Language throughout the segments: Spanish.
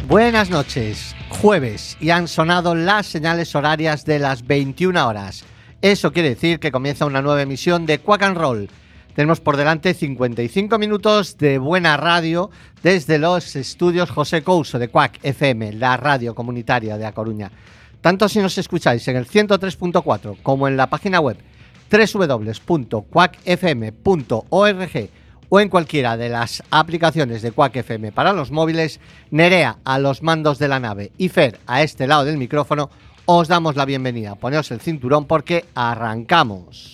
Buenas noches, jueves, y han sonado las señales horarias de las 21 horas. Eso quiere decir que comienza una nueva emisión de Quack and Roll. Tenemos por delante 55 minutos de buena radio desde los estudios José Couso de Quack FM, la radio comunitaria de A Coruña. Tanto si nos escucháis en el 103.4 como en la página web www.quackfm.org o en cualquiera de las aplicaciones de Quack FM para los móviles, Nerea a los mandos de la nave y Fer a este lado del micrófono, os damos la bienvenida. Poneos el cinturón porque arrancamos.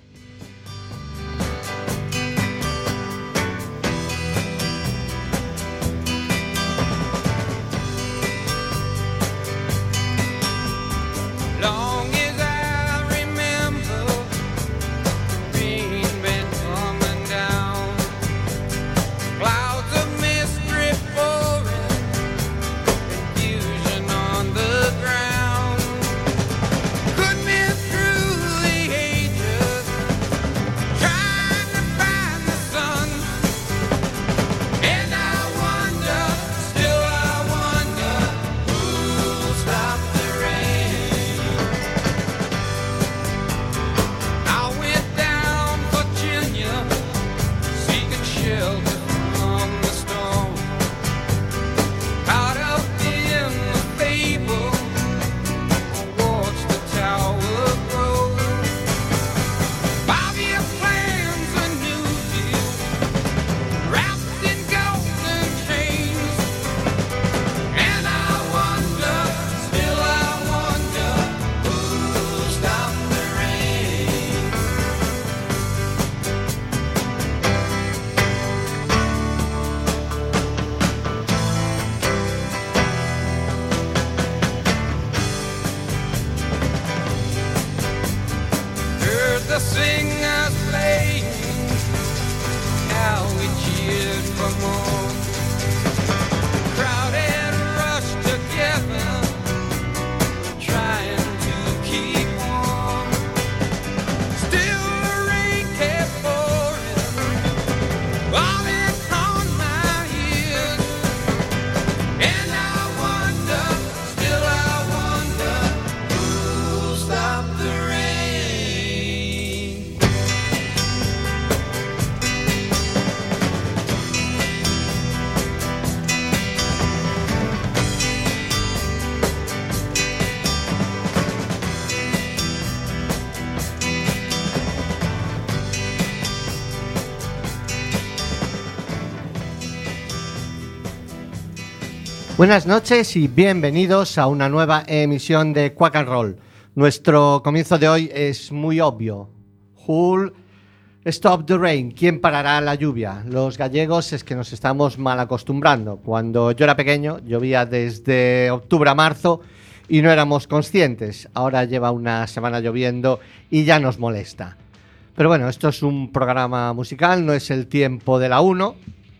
Buenas noches y bienvenidos a una nueva emisión de Quack and Roll. Nuestro comienzo de hoy es muy obvio. Who'll stop the rain? ¿Quién parará la lluvia? Los gallegos es que nos estamos mal acostumbrando. Cuando yo era pequeño llovía desde octubre a marzo y no éramos conscientes. Ahora lleva una semana lloviendo y ya nos molesta. Pero bueno, esto es un programa musical, no es el tiempo de la 1.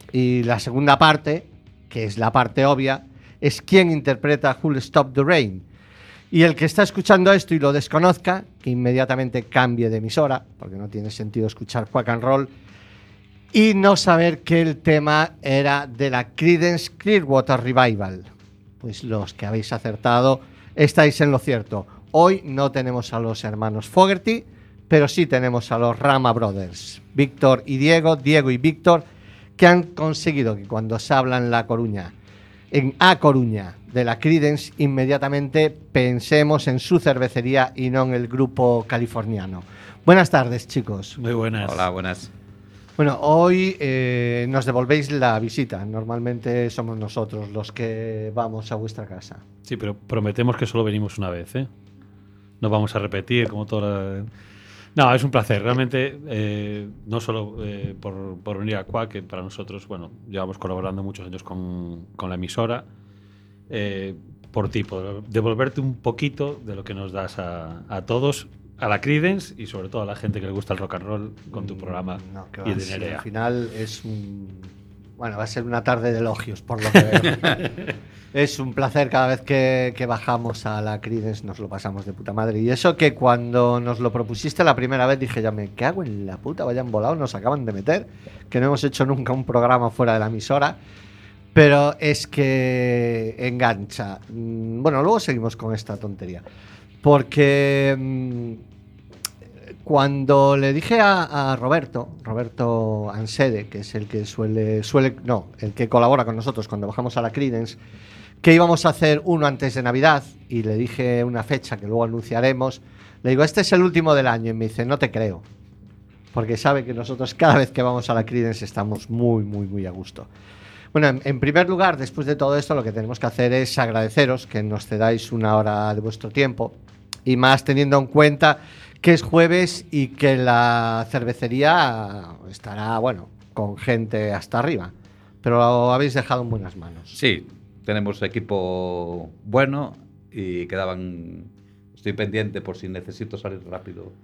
Y la segunda parte, que es la parte obvia, es quién interpreta Who'll Stop the Rain. Y el que está escuchando esto y lo desconozca, que inmediatamente cambie de emisora, porque no tiene sentido escuchar Quack and Roll, y no saber que el tema era de la Creedence Clearwater Revival. Pues los que habéis acertado estáis en lo cierto. Hoy no tenemos a los hermanos Fogerty, pero sí tenemos a los Rama Brothers, Víctor y Diego y Víctor, que han conseguido que cuando se habla en La Coruña, en A Coruña, de la Creedence, inmediatamente pensemos en su cervecería y no en el grupo californiano. Buenas tardes, chicos. Muy buenas. Hola, buenas. Bueno, hoy nos devolvéis la visita. Normalmente somos nosotros los que vamos a vuestra casa. Sí, pero prometemos que solo venimos una vez, ¿eh? No vamos a repetir como toda la... No, es un placer, realmente, no solo por venir a Quack, que para nosotros, bueno, llevamos colaborando muchos años con la emisora, por ti, por devolverte un poquito de lo que nos das a todos, a la Creedence y sobre todo a la gente que le gusta el rock and roll con tu programa y el de Nerea. Al final es un... Bueno, va a ser una tarde de elogios, por lo que veo. Es un placer cada vez que bajamos a la Creedence, nos lo pasamos de puta madre. Y eso que cuando nos lo propusiste la primera vez dije, ya me cago en la puta, vayan volados, nos acaban de meter, que no hemos hecho nunca un programa fuera de la emisora. Pero es que engancha. Bueno, luego seguimos con esta tontería. Porque cuando le dije a Roberto Ansede, que es el que el que colabora con nosotros cuando bajamos a la Creedence, que íbamos a hacer uno antes de Navidad, y le dije una fecha que luego anunciaremos, le digo, este es el último del año, y me dice, no te creo. Porque sabe que nosotros cada vez que vamos a la Creedence estamos muy, muy, muy a gusto. Bueno, en primer lugar, después de todo esto, lo que tenemos que hacer es agradeceros que nos cedáis una hora de vuestro tiempo, y más teniendo en cuenta que es jueves y que la cervecería estará, bueno, con gente hasta arriba. Pero lo habéis dejado en buenas manos. Sí, tenemos equipo bueno y quedaban... Estoy pendiente por si necesito salir rápido.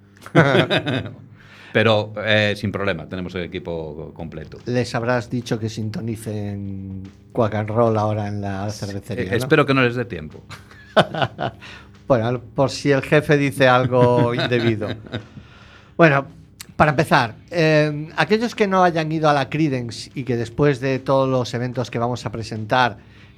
Pero sin problema, tenemos el equipo completo. Les habrás dicho que sintonicen Quack and Roll ahora en la cervecería, ¿no? Espero que no les dé tiempo. Bueno, por si el jefe dice algo indebido. Bueno, para empezar, aquellos que no hayan ido a la Creedence y que después de todos los eventos que vamos a presentar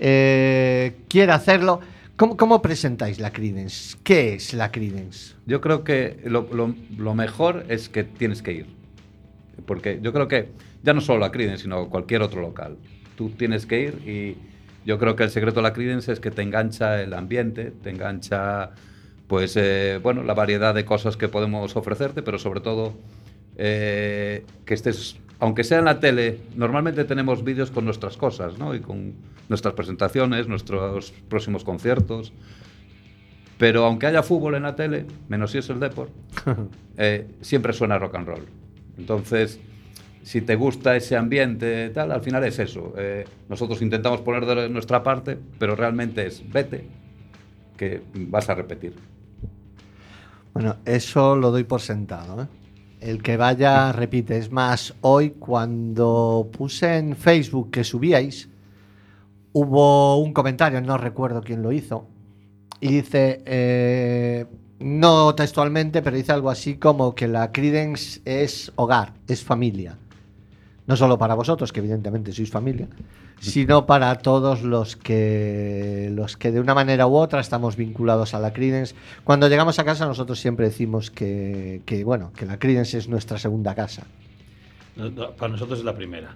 quiera hacerlo, ¿cómo presentáis la Creedence? ¿Qué es la Creedence? Yo creo que lo mejor es que tienes que ir. Porque yo creo que ya no solo la Creedence, sino cualquier otro local. Tú tienes que ir y yo creo que el secreto de la Creedence es que te engancha el ambiente, te engancha pues bueno, la variedad de cosas que podemos ofrecerte, pero sobre todo que estés, aunque sea en la tele, normalmente tenemos vídeos con nuestras cosas, ¿no? Y con nuestras presentaciones, nuestros próximos conciertos. Pero aunque haya fútbol en la tele, menos si es el Depor, siempre suena rock and roll. Entonces, si te gusta ese ambiente, tal, al final es eso. Nosotros intentamos poner de nuestra parte, pero realmente es vete, que vas a repetir. Bueno, eso lo doy por sentado, ¿eh? El que vaya repite. Es más, hoy cuando puse en Facebook que subíais, hubo un comentario, no recuerdo quién lo hizo, y dice, no textualmente, pero dice algo así como que la Creedence es hogar, es familia. No solo para vosotros, que evidentemente sois familia, sino para todos los que de una manera u otra estamos vinculados a la Creedence. Cuando llegamos a casa nosotros siempre decimos que la Creedence es nuestra segunda casa. No, para nosotros es la primera.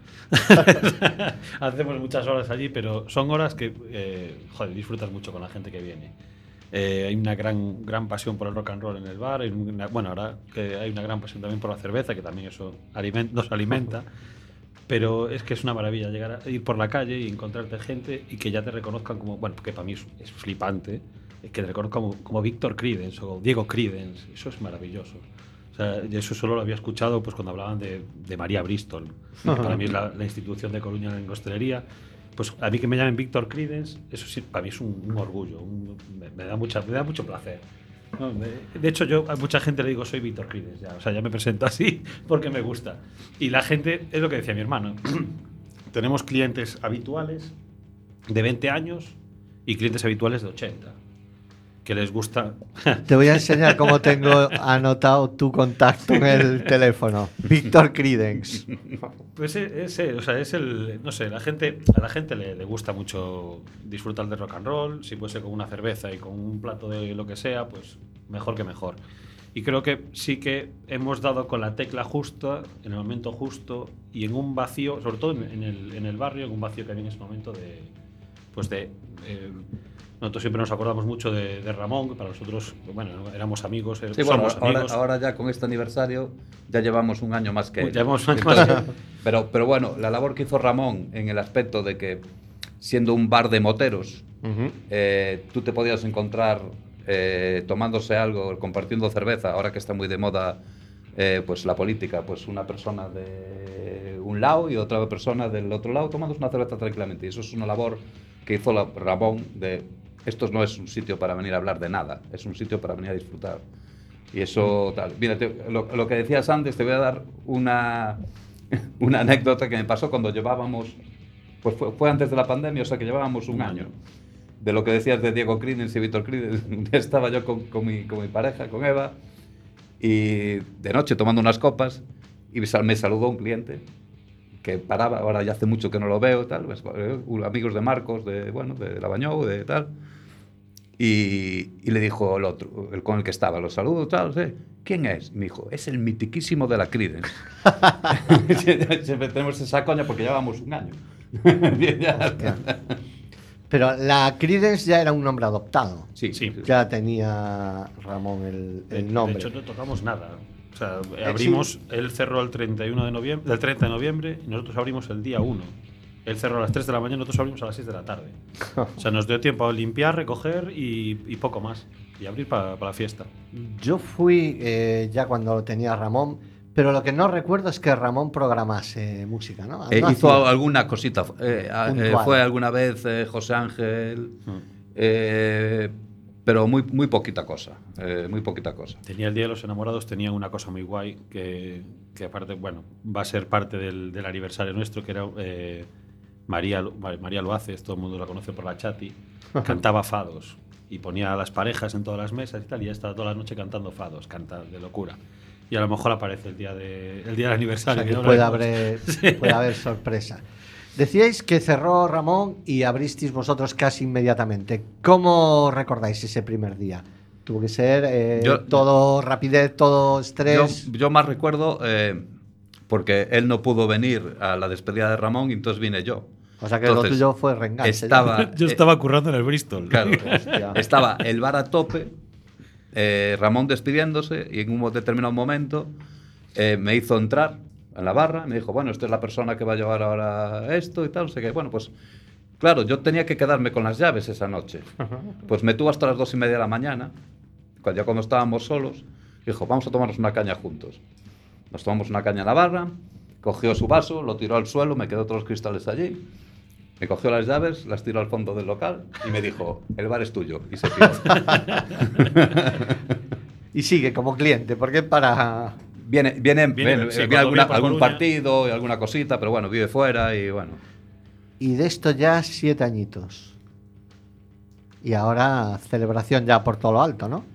Hacemos muchas horas allí, pero son horas que disfrutas mucho con la gente que viene. Hay una gran pasión por el rock and roll en el bar. Ahora que hay una gran pasión también por la cerveza, que también eso nos alimenta. Pero es que es una maravilla ir por la calle y encontrarte gente y que ya te reconozcan como, bueno, que para mí es flipante, que te reconozcan como Víctor Creedence o Diego Creedence. Eso es maravilloso. O sea, eso solo lo había escuchado pues cuando hablaban de María Bristol, que para mí es la institución de Coruña en hostelería. Pues a mí que me llamen Víctor Creedence, eso sí, para mí es un orgullo, me da mucho placer. No, de hecho, yo a mucha gente le digo soy Víctor Creedence, ya me presento así porque me gusta. Y la gente, es lo que decía mi hermano, tenemos clientes habituales de 20 años y clientes habituales de 80, que les gusta. Te voy a enseñar cómo tengo anotado tu contacto en el teléfono. Víctor Creedence. Pues es el, no sé, a la gente le gusta mucho disfrutar de rock and roll. Si puede ser con una cerveza y con un plato de lo que sea, pues mejor que mejor. Y creo que sí que hemos dado con la tecla justa, en el momento justo y en un vacío, sobre todo en el barrio, en un vacío que había en ese momento nosotros siempre nos acordamos mucho de Ramón, que para nosotros, bueno, éramos amigos, somos amigos. Ahora ya con este aniversario ya llevamos un año más que él. Llevamos un año más que él. Pero bueno, la labor que hizo Ramón en el aspecto de que, siendo un bar de moteros, tú te podías encontrar tomándose algo, compartiendo cerveza, ahora que está muy de moda pues la política, pues una persona de un lado y otra persona del otro lado tomándose una cerveza tranquilamente. Y eso es una labor que hizo Ramón de... Esto no es un sitio para venir a hablar de nada, es un sitio para venir a disfrutar. Y eso, tal. Mira, lo que decías antes, te voy a dar una anécdota que me pasó cuando llevábamos, pues fue antes de la pandemia, o sea que llevábamos un año. De lo que decías de Diego Creedence y Víctor Creedence, un día estaba yo con mi pareja, con Eva, y de noche tomando unas copas, y me saludó un cliente, que paraba, ahora ya hace mucho que no lo veo, tal, pues, amigos de Marcos, de Labañou, de tal. Y le dijo el otro, el con el que estaba, los saludos, tal, ¿sí? ¿Quién es? Y me dijo, es el mitiquísimo de la Creedence. Siempre tenemos esa coña porque llevamos un año. Pero la Creedence ya era un nombre adoptado. Sí. Ya tenía Ramón el nombre. De hecho, no tocamos nada. O sea, abrimos, él cerró el 31 de noviembre, del 30 de noviembre y nosotros abrimos el día 1. Él cerró a las 3 de la mañana y nosotros abrimos a las 6 de la tarde. O sea, nos dio tiempo a limpiar, recoger y poco más. Y abrir para la fiesta. Yo fui ya cuando tenía Ramón, pero lo que no recuerdo es que Ramón programase música, ¿no? Hizo alguna cosita. Fue alguna vez José Ángel, pero muy poquita cosa. Muy poquita cosa. Tenía el Día de los Enamorados, tenía una cosa muy guay que aparte, bueno, va a ser parte del aniversario nuestro, que era María Loaces, todo el mundo la conoce por la Chati, cantaba fados y ponía a las parejas en todas las mesas y tal, y ya estaba toda la noche cantando fados, canta de locura. Y a lo mejor aparece el día del aniversario. O sea, que puede haber sorpresa. Decíais que cerró Ramón y abristeis vosotros casi inmediatamente. ¿Cómo recordáis ese primer día? Tuvo que ser todo rapidez, todo estrés. Yo más recuerdo porque él no pudo venir a la despedida de Ramón y entonces vine yo. O sea que entonces, lo tuyo fue reenganche. Yo estaba currando en el Bristol. Claro, estaba el bar a tope, Ramón despidiéndose y en un determinado momento me hizo entrar en la barra, me dijo, bueno, esta es la persona que va a llevar ahora esto y tal, no sé qué. Bueno, pues claro, yo tenía que quedarme con las llaves esa noche. Pues me tuvo hasta las 2:30 de la mañana, ya cuando estábamos solos, dijo, vamos a tomarnos una caña juntos. Nos tomamos una caña en la barra, cogió su vaso, lo tiró al suelo, me quedó todos los cristales allí, me cogió las llaves, las tiró al fondo del local y me dijo, el bar es tuyo, y se tiró. Y sigue como cliente, porque para... Viene algún partido y alguna cosita, pero bueno, vive fuera y bueno. Y de esto ya 7 añitos. Y ahora celebración ya por todo lo alto, ¿no?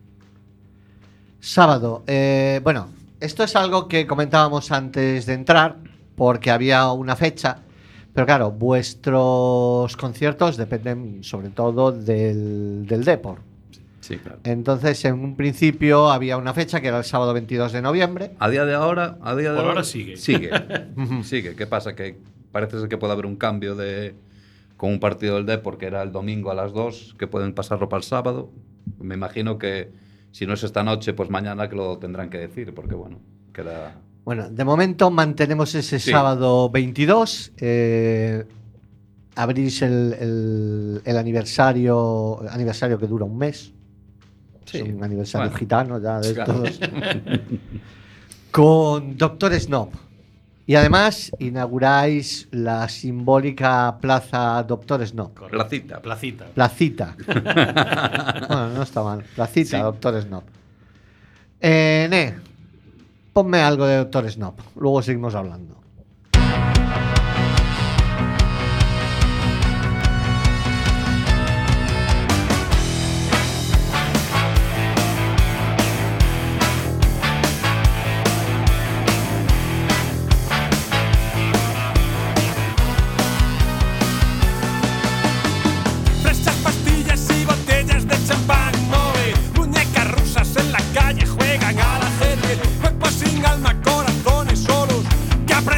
Sábado. Bueno, esto es algo que comentábamos antes de entrar, porque había una fecha, pero claro, vuestros conciertos dependen sobre todo del Depor. Sí, claro. Entonces, en un principio había una fecha que era el sábado 22 de noviembre. A día de ahora sigue. Sigue. ¿Qué pasa? Que parece ser que puede haber un cambio con un partido del Depor que era el domingo a las 2, que pueden pasarlo para el sábado. Me imagino que si no es esta noche, pues mañana que lo tendrán que decir, porque bueno, queda... Bueno, de momento mantenemos ese sábado 22. Abrís el aniversario que dura un mes. Sí, es un aniversario gitano ya de todos. Con Dr. Snob. Y además inauguráis la simbólica Plaza Dr. Snob. Placita. Bueno, no está mal. Placita, sí. Dr. Snob. Ponme algo de Dr. Snob. Luego seguimos hablando. Que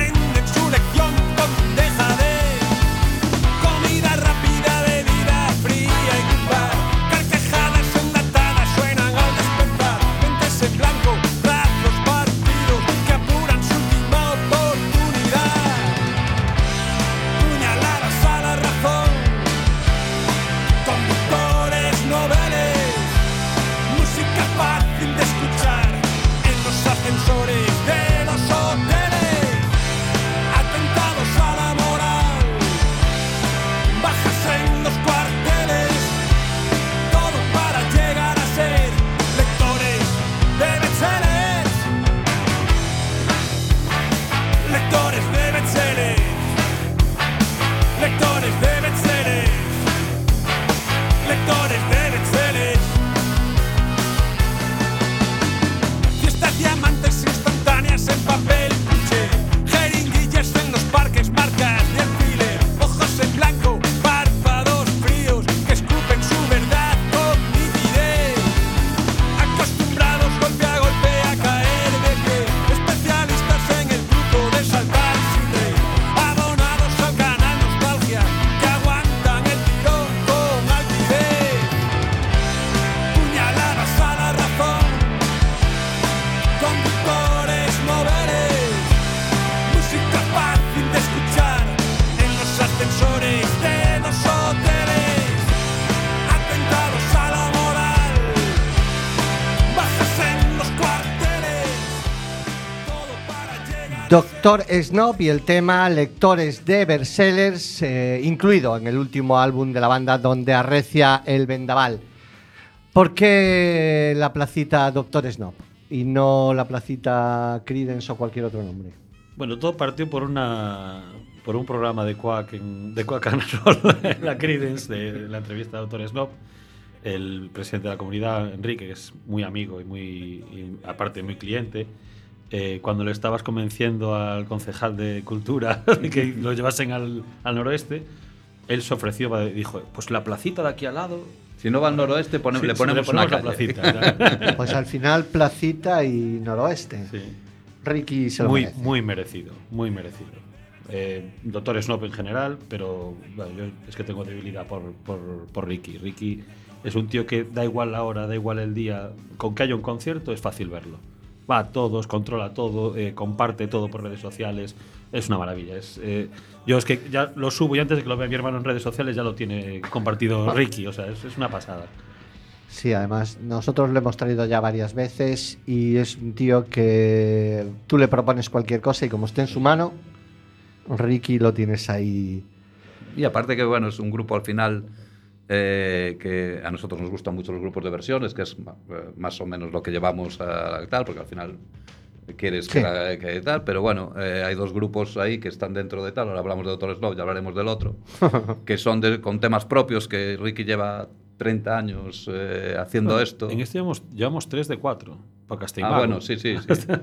Doctor Snob y el tema Lectores de Bestsellers, incluido en el último álbum de la banda donde arrecia el vendaval. ¿Por qué la placita Doctor Snob y no la placita Creedence o cualquier otro nombre? Bueno, todo partió por un programa de Quack and Roll, la Creedence, de la entrevista de Doctor Snob. El presidente de la comunidad, Enrique, que es muy amigo y aparte muy cliente, cuando le estabas convenciendo al concejal de Cultura de que lo llevasen al noroeste, él se ofreció, dijo, pues la placita de aquí al lado. Si no va al noroeste, le ponemos una la placita. Pues al final placita y noroeste. Sí. Ricky se lo merece. Muy merecido, muy merecido. Doctor Snob en general, pero bueno, yo es que tengo debilidad por Ricky. Ricky es un tío que da igual la hora, da igual el día, con que haya un concierto es fácil verlo. Va a todos, controla todo, comparte todo por redes sociales. Es una maravilla. Yo es que ya lo subo y antes de que lo vea mi hermano en redes sociales ya lo tiene compartido Ricky. O sea, es una pasada. Sí, además nosotros lo hemos traído ya varias veces y es un tío que tú le propones cualquier cosa y como esté en su mano, Ricky lo tienes ahí. Y aparte que bueno, es un grupo al final que a nosotros nos gustan mucho los grupos de versiones, que es más o menos lo que llevamos a tal, porque al final quieres sí. que tal, pero bueno, hay dos grupos ahí que están dentro de tal, ahora hablamos de Doctor Snob, ya hablaremos del otro, que son con temas propios, que Ricky lleva 30 años haciendo esto. En este llevamos 3 de 4 para Castellano. Bueno, sí. Sí,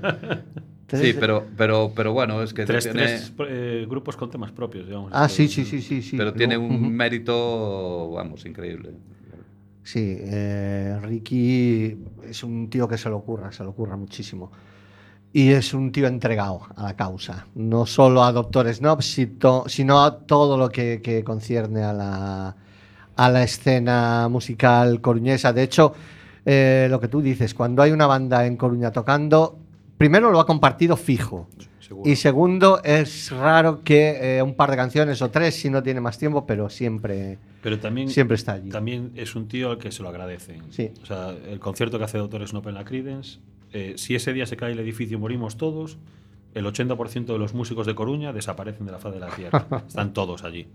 pero bueno, es que tres grupos con temas propios, digamos. Sí. Pero tiene un mérito, vamos, increíble. Sí, Ricky es un tío que se lo ocurra muchísimo. Y es un tío entregado a la causa, no solo a Doctor Snob, sino a todo lo que concierne a la escena musical coruñesa. De hecho, lo que tú dices, cuando hay una banda en Coruña tocando, primero lo ha compartido fijo. Seguro. Y segundo, es raro que un par de canciones o 3 si no tiene más tiempo, pero siempre está allí. También es un tío al que se lo agradecen. Sí. O sea, el concierto que hace Doctor Snob en la Creedence, si ese día se cae el edificio y morimos todos, el 80% de los músicos de Coruña desaparecen de la faz de la tierra. Están todos allí.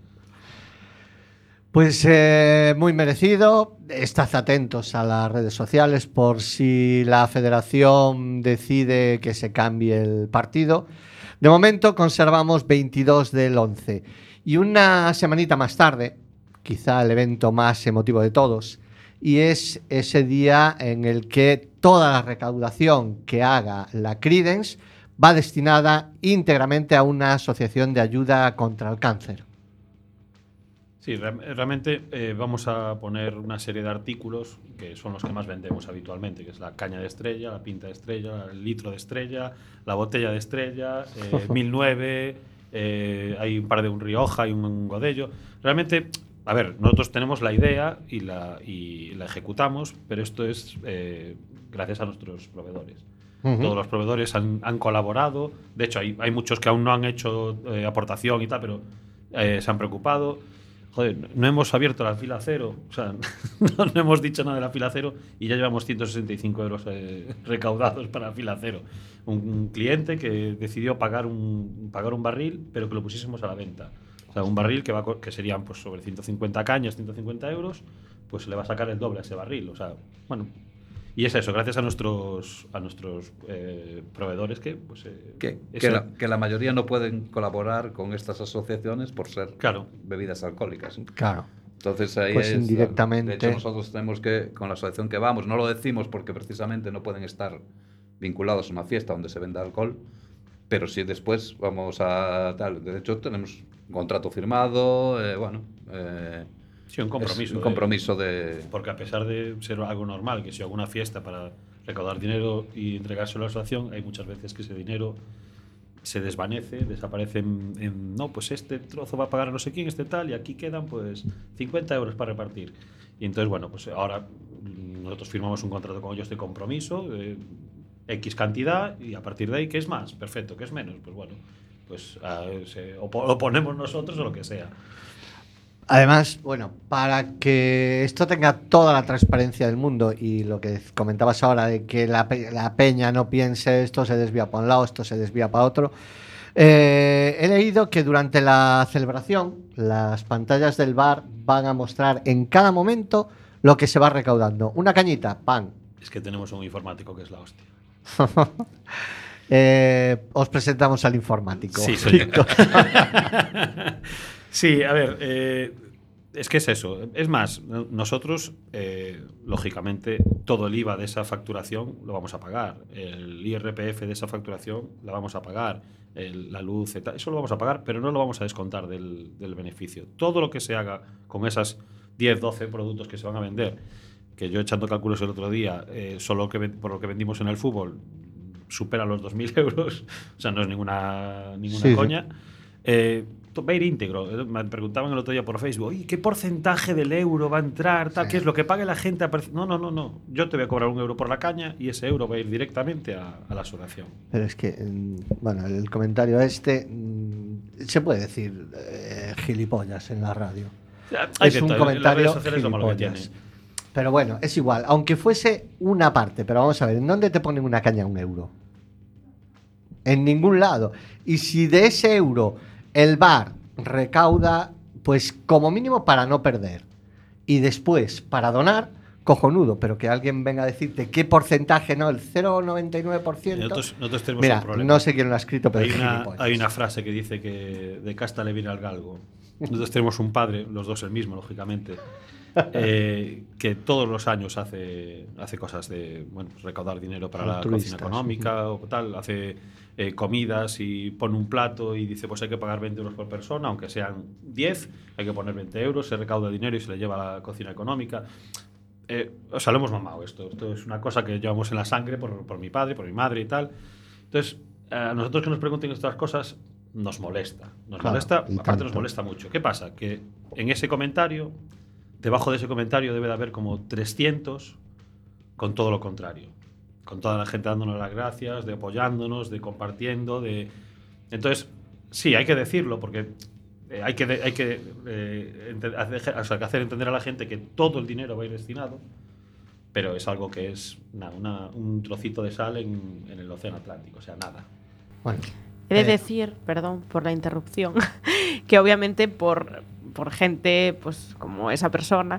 Pues muy merecido. Estad atentos a las redes sociales por si la federación decide que se cambie el partido. De momento conservamos 22 del 11. Y una semanita más tarde, quizá el evento más emotivo de todos, y es ese día en el que toda la recaudación que haga la Creedence va destinada íntegramente a una asociación de ayuda contra el cáncer. Sí, realmente vamos a poner una serie de artículos que son los que más vendemos habitualmente, que es la caña de estrella, la pinta de estrella, el litro de estrella, la botella de estrella, 1009, hay un par de un Rioja y un Godello. Realmente, a ver, nosotros tenemos la idea y la ejecutamos, pero esto es gracias a nuestros proveedores. Uh-huh. Todos los proveedores han colaborado. De hecho, hay muchos que aún no han hecho aportación y tal, pero se han preocupado. Joder, no hemos abierto la fila cero, o sea, no hemos dicho nada de la fila cero y ya llevamos 165 euros recaudados para la fila cero. Un cliente que decidió pagar un barril, pero que lo pusiésemos a la venta. O sea, un barril que serían pues sobre 150 cañas, 150 euros, pues se le va a sacar el doble a ese barril. O sea, bueno, y es eso, gracias a nuestros proveedores que la mayoría no pueden colaborar con estas asociaciones por ser bebidas alcohólicas. Claro. Entonces ahí pues indirectamente. De hecho, nosotros tenemos que, con la asociación que vamos, no lo decimos porque precisamente no pueden estar vinculados a una fiesta donde se venda alcohol, pero sí después vamos a tal. De hecho, tenemos un contrato firmado, sí, un compromiso. Un compromiso porque a pesar de ser algo normal, que si alguna fiesta para recaudar dinero y entregárselo a la asociación, hay muchas veces que ese dinero se desvanece, desaparece no, pues este trozo va a pagar a no sé quién, este tal, y aquí quedan pues 50 euros para repartir. Y entonces, bueno, pues ahora nosotros firmamos un contrato con ellos de compromiso, X cantidad, y a partir de ahí, ¿qué es más? Perfecto, ¿qué es menos? Pues bueno, pues o ponemos nosotros o lo que sea. Además, bueno, para que esto tenga toda la transparencia del mundo y lo que comentabas ahora de que la peña no piense esto se desvía para un lado, esto se desvía para otro, he leído que durante la celebración las pantallas del bar van a mostrar en cada momento lo que se va recaudando. Una cañita, pan. Es que tenemos un informático que es la hostia. Os presentamos al informático. Sí, soy yo. Sí, a ver, es que es eso. Es más, nosotros, lógicamente, todo el IVA de esa facturación lo vamos a pagar. El IRPF de esa facturación la vamos a pagar. La luz, eso lo vamos a pagar, pero no lo vamos a descontar del beneficio. Todo lo que se haga con esas 10, 12 productos que se van a vender, que yo echando cálculos el otro día, solo por lo que vendimos en el fútbol, supera los 2.000 euros, o sea, no es ninguna Sí, coña. Va a ir íntegro. Me preguntaban el otro día por Facebook, oye, ¿qué porcentaje del euro va a entrar? Tal? ¿Qué es lo que pague la gente? No. Yo te voy a cobrar €1 por la caña y ese euro va a ir directamente a la asociación. Pero es que, bueno, el comentario se puede decir gilipollas en la radio. Es un comentario en las redes sociales lo malo que tiene. gilipollas. Pero bueno, es igual, aunque fuese una parte, pero vamos a ver, ¿en dónde te ponen una caña €1? En ningún lado. Y si de ese euro el bar recauda, pues como mínimo para no perder, y después para donar, cojonudo, pero que alguien venga a decirte qué porcentaje, no, el 0,99%. Nosotros tenemos Mira, un problema. no sé quién lo ha escrito, pero Hay una frase que dice que de casta le viene al galgo. Nosotros tenemos un padre, los dos el mismo, lógicamente, que todos los años hace cosas de recaudar dinero para la cocina económica o tal, hace comidas y pone un plato y dice pues hay que pagar 20 euros por persona, aunque sean 10, hay que poner 20 euros, se recauda dinero y se le lleva a la cocina económica. O sea, lo hemos mamado esto es una cosa que llevamos en la sangre por mi padre, por mi madre y tal. Entonces, a nosotros que nos pregunten estas cosas nos molesta, aparte nos molesta mucho. ¿Qué pasa? Que en ese comentario, debajo de ese comentario debe de haber como 300 con todo lo contrario, con toda la gente dándonos las gracias, de apoyándonos, de compartiendo, entonces sí, hay que decirlo porque hay que hacer entender a la gente que todo el dinero va a ir destinado, pero es algo que es un trocito de sal en el océano Atlántico, o sea, nada. Bueno, he de decir, perdón por la interrupción, que obviamente por gente pues como esa persona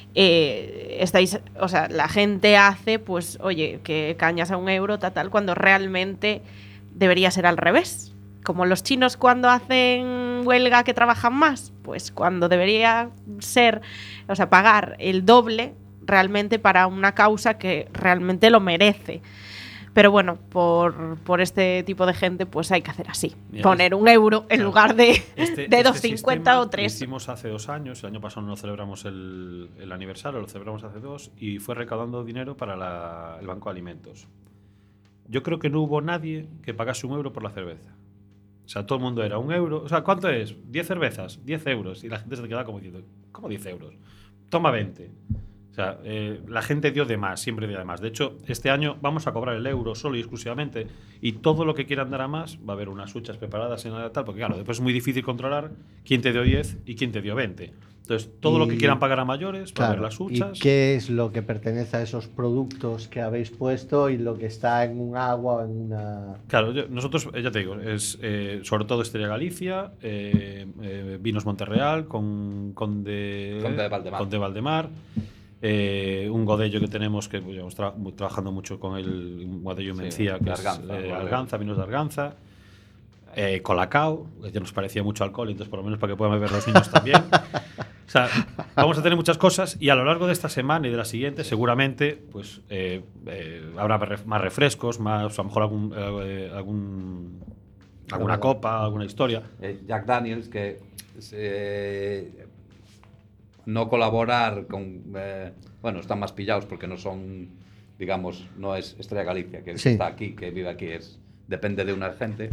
la gente hace pues oye que cañas a €1 tal cuando realmente debería ser al revés, como los chinos cuando hacen huelga que trabajan más, pues cuando debería ser, o sea, pagar el doble realmente para una causa que realmente lo merece. Pero bueno, por este tipo de gente, pues hay que hacer así. Mira, poner €1 en lugar de 2,50 o 3. Lo hicimos hace 2 años. El año pasado no celebramos el aniversario, lo celebramos hace 2 y fue recaudando dinero para el Banco de Alimentos. Yo creo que no hubo nadie que pagase €1 por la cerveza. O sea, todo el mundo era €1. O sea, ¿cuánto es? 10 cervezas, 10 euros. Y la gente se quedaba como diciendo, ¿cómo 10 euros? Toma 20. O sea, la gente dio de más, siempre dio de más. De hecho, este año vamos a cobrar el euro solo y exclusivamente y todo lo que quieran dar a más va a haber unas huchas preparadas en tal, porque claro, después es muy difícil controlar quién te dio 10 y quién te dio 20. Entonces, todo lo que quieran pagar a mayores, va a haber las huchas. ¿Y qué es lo que pertenece a esos productos que habéis puesto y lo que está en un agua o en una...? Claro, nosotros, ya te digo, es sobre todo Estrella Galicia, Vinos Monterreal, Conde Valdemar, un godello que tenemos que llevamos trabajando mucho con un godello Mencía, que Arganza, es Arganza, vinos de Arganza, Colacao, que ya nos parecía mucho alcohol, entonces por lo menos para que puedan beber los niños también. O sea, vamos a tener muchas cosas y a lo largo de esta semana y de la siguiente seguramente pues habrá más refrescos, más a lo mejor alguna copa, alguna historia. Jack Daniels, que no colaborar con... bueno, están más pillados porque no son, digamos, no es Estrella Galicia, que está aquí, que vive aquí, depende de una gente.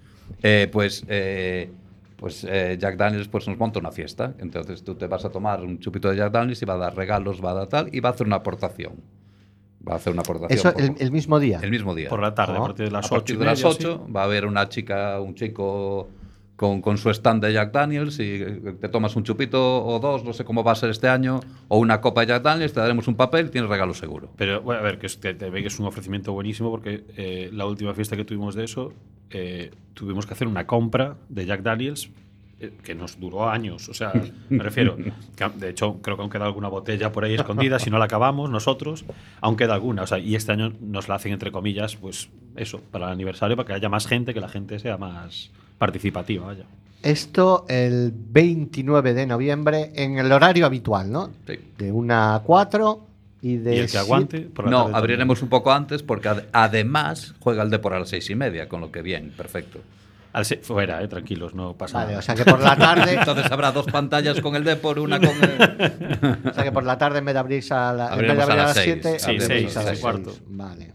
Jack Daniels pues nos monta una fiesta. Entonces tú te vas a tomar un chupito de Jack Daniels y va a dar regalos, va a dar tal, y va a hacer una aportación. ¿Eso el mismo día? El mismo día. Por la tarde, a partir de las 8. A partir de las 8 va a haber una chica, un chico con su stand de Jack Daniels y te tomas un chupito o dos, no sé cómo va a ser este año, o una copa de Jack Daniels, te daremos un papel y tienes regalo seguro. Pero bueno, a ver, que es un ofrecimiento buenísimo porque la última fiesta que tuvimos de eso, tuvimos que hacer una compra de Jack Daniels que nos duró años. O sea, me refiero, que, de hecho, creo que aún queda alguna botella por ahí escondida, si no la acabamos nosotros, aún queda alguna. O sea, y este año nos la hacen, entre comillas, pues eso, para el aniversario, para que haya más gente, que la gente sea más participativa, vaya. Esto el 29 de noviembre en el horario habitual, ¿no? Sí. De 1 a 4 y de... Y el que aguante, por la No, tarde abriremos también. un poco antes porque además juega el Depor a las 6:30, con lo que bien, perfecto. Fuera, tranquilos, no pasa Vale, nada. o sea que por la tarde... Entonces habrá dos pantallas con el Depor, una con el... O sea que por la tarde en vez de abrir a, Abriremos en vez de abrir a a las las 6. 7, Sí, abriremos 6, a las 6:15. Vale.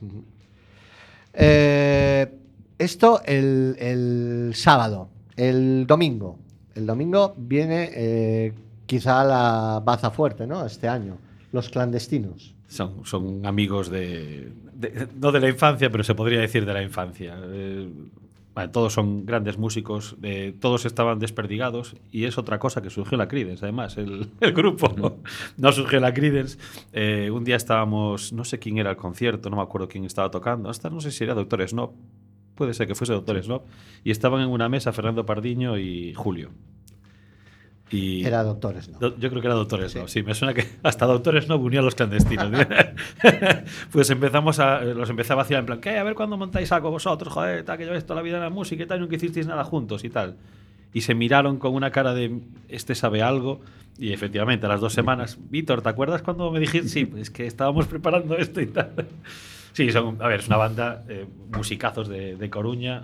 Esto el sábado. El domingo. El domingo viene quizá la baza fuerte, ¿no? Este año. Los clandestinos. Son amigos no de la infancia, pero se podría decir de la infancia. Bueno, todos son grandes músicos, todos estaban desperdigados y es otra cosa que surgió la Creedence, además, el grupo. No surgió la Creedence. Un día estábamos, no sé quién era el concierto, no me acuerdo quién estaba tocando, hasta no sé si era Dr. Snob, puede ser que fuese Dr. Snob, y estaban en una mesa Fernando Pardiño y Julio. Y Era doctores, ¿no? yo creo que era Doctor Snob, sí, me suena que hasta Doctor Snob unió a los clandestinos. Pues los empecé a vacilar en plan, ¿qué? A ver cuándo montáis algo vosotros, joder, tal, que lleváis toda la vida en la música y tal, y nunca hicisteis nada juntos y tal. Y se miraron con una cara de, este sabe algo, y efectivamente a las 2 semanas, Víctor, ¿te acuerdas cuando me dijiste? Sí, pues que estábamos preparando esto y tal. Sí, a ver, es una banda, musicazos de Coruña,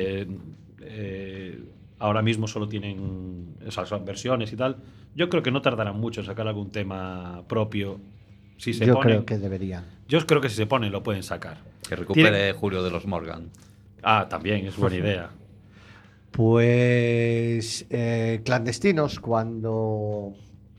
ahora mismo solo tienen, o sea, son versiones y tal. Yo creo que no tardarán mucho en sacar algún tema propio. Si se Yo ponen, creo que deberían. yo creo que si se ponen lo pueden sacar. Que recupere Julio de los Morgan. Ah, también, es buena idea. Pues clandestinos, cuando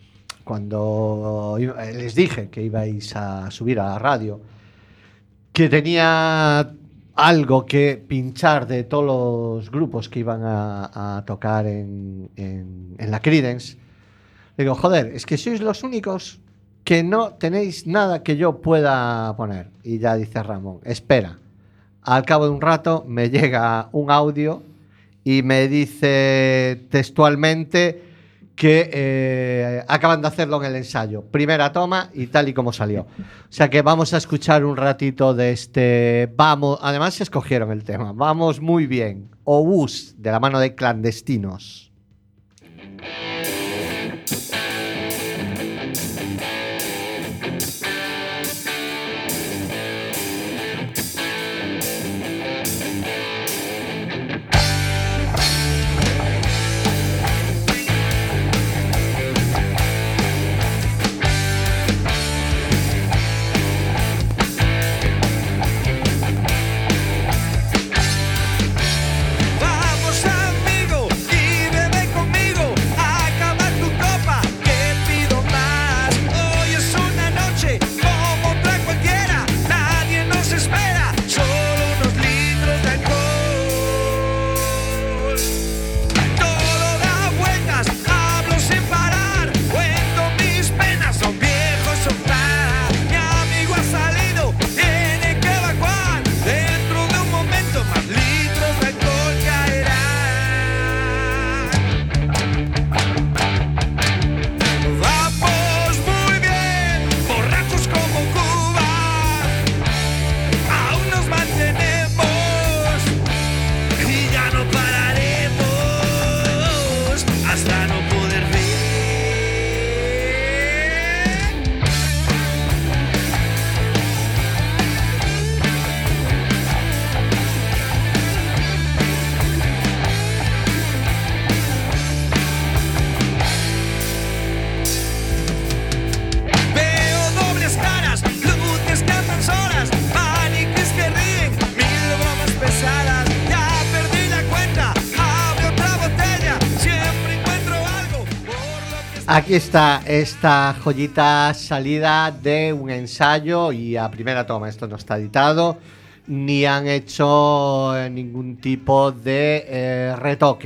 les dije que ibais a subir a la radio, que tenía algo que pinchar de todos los grupos que iban a tocar en la Creedence. Digo, joder, es que sois los únicos que no tenéis nada que yo pueda poner. Y ya dice Ramón, espera. Al cabo de un rato me llega un audio y me dice textualmente que acaban de hacerlo en el ensayo. Primera toma y tal y como salió. O sea que vamos a escuchar un ratito de este... Vamos, además se escogieron el tema. Vamos muy bien. Obús, de la mano de Clandestinos. Vamos amigo y bebe conmigo, acaba tu copa, que pido más. Hoy es una noche como otra cualquiera, nadie nos espera, solo unos litros de alcohol. Todo da vueltas, hablo sin parar, cuento mis penas, son viejos sofá. Mi amigo ha salido, tiene que evacuar, dentro de un momento más litros de alcohol caerán. Vamos muy bien, borrachos como Cuba, aún nos mantenemos y ya no pararemos hasta no poder ver. Veo dobles caras, luces que hacen solas, maniquís que ríen, mil bromas pesadas. Ya perdí la cuenta, abre otra botella, siempre encuentro algo por lo que Aquí está esta joyita salida de un ensayo y a primera toma. Esto no está editado, ni han hecho ningún tipo de retoque.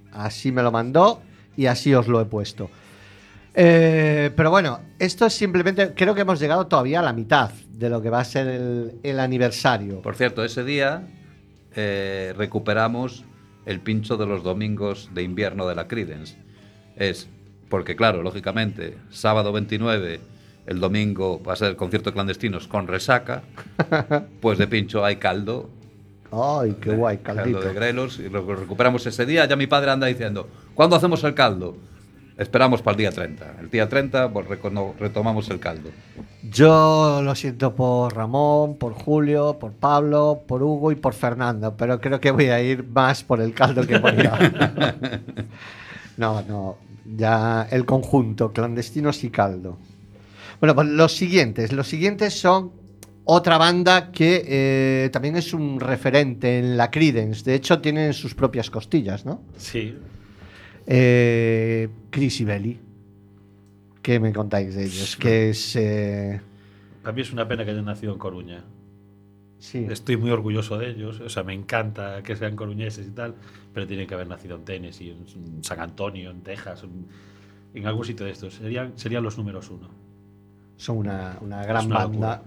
Así me lo mandó y así os lo he puesto. Pero bueno, esto es simplemente, creo que hemos llegado todavía a la mitad de lo que va a ser el aniversario. Por cierto, ese día recuperamos el pincho de los domingos de invierno de la Creedence. Es porque, claro, lógicamente, sábado 29, el domingo va a ser concierto clandestinos con resaca, pues de pincho hay caldo. Ay, qué guay, Caldo caldito. de grelos, y lo recuperamos ese día. Ya mi padre anda diciendo, ¿cuándo hacemos el caldo? Esperamos para el día 30. El día 30 pues, retomamos el caldo. Yo lo siento por Ramón, por Julio, por Pablo, por Hugo y por Fernando, pero creo que voy a ir más por el caldo que por ella. No, ya el conjunto, clandestinos y caldo. Bueno, pues los siguientes son otra banda que también es un referente en la Creedence. De hecho, tienen sus propias costillas, ¿no? Sí. Chris y Belly. ¿Qué me contáis de ellos? Que es... Para mí es una pena que hayan nacido en Coruña. sí. Estoy muy orgulloso de ellos. O sea, me encanta que sean coruñeses y tal, pero tienen que haber nacido en Tennessee, en San Antonio, en Texas, en algún sitio de estos. Serían los números 1. Son una gran Es una banda.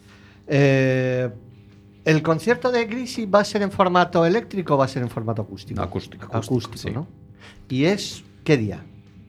¿El concierto de Greasy va a ser en formato eléctrico o va a ser en formato acústico? Acústico, Acústico, sí. ¿no? ¿Y es qué día?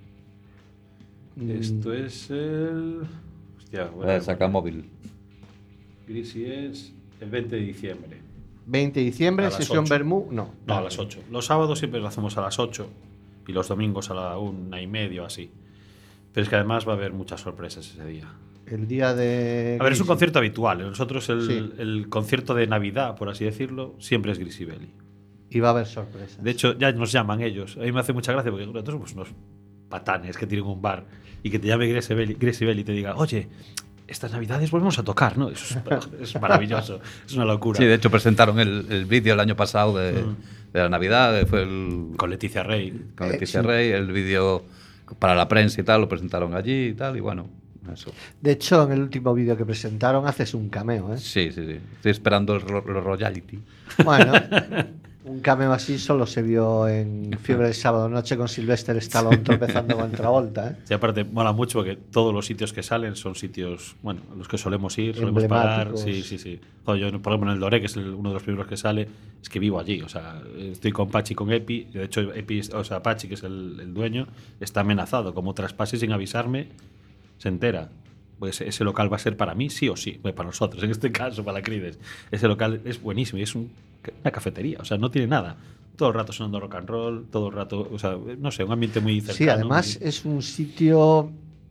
Esto es el... Hostia, bueno, Saca móvil. Greasy es el 20 de diciembre. 20 de diciembre, A las sesión 8. Bermú. No, No, a las 8. Los sábados siempre lo hacemos a las 8 y los domingos a la 1:30 así. Pero es que además va a haber muchas sorpresas ese día. El día de. A ver, es un Greasy. concierto habitual. Nosotros Sí. el concierto de Navidad, por así decirlo, siempre es Greasy Belly. Y va a haber sorpresas. De hecho, ya nos llaman ellos. A mí me hace mucha gracia porque nosotros somos unos patanes que tienen un bar y que te llame Greasy Belly y te diga, oye, estas Navidades volvemos a tocar, ¿no? Eso es maravilloso. Es una locura. Sí, de hecho presentaron el vídeo el año pasado de la Navidad, fue Con Leticia Rey. con Leticia sí. Rey, el vídeo para la prensa y tal, lo presentaron allí y tal, y bueno, eso. De hecho, en el último vídeo que presentaron haces un cameo, ¿eh? Sí. Estoy esperando el royalty. Bueno, un cameo así solo se vio en Fiebre del Sábado Noche con Sylvester Stallone tropezando con Travolta, ¿eh? Y aparte, mola mucho porque todos los sitios que salen son sitios, bueno, a los que solemos ir, solemos pagar. Emblemáticos. Sí. Joder, yo, por ejemplo, en el Doré, que es uno de los primeros que sale, es que vivo allí. O sea, estoy con Pachi y con Epi. De hecho, Pachi, que es el dueño, está amenazado. Como traspase sin avisarme, se entera. Pues ese local va a ser para mí, sí o sí. Bueno, para nosotros, en este caso, para la Creedence. Ese local es buenísimo y es una cafetería. O sea, no tiene nada. Todo el rato sonando rock and roll, todo el rato, o sea, no sé, un ambiente muy cercano. Sí, además muy... es un sitio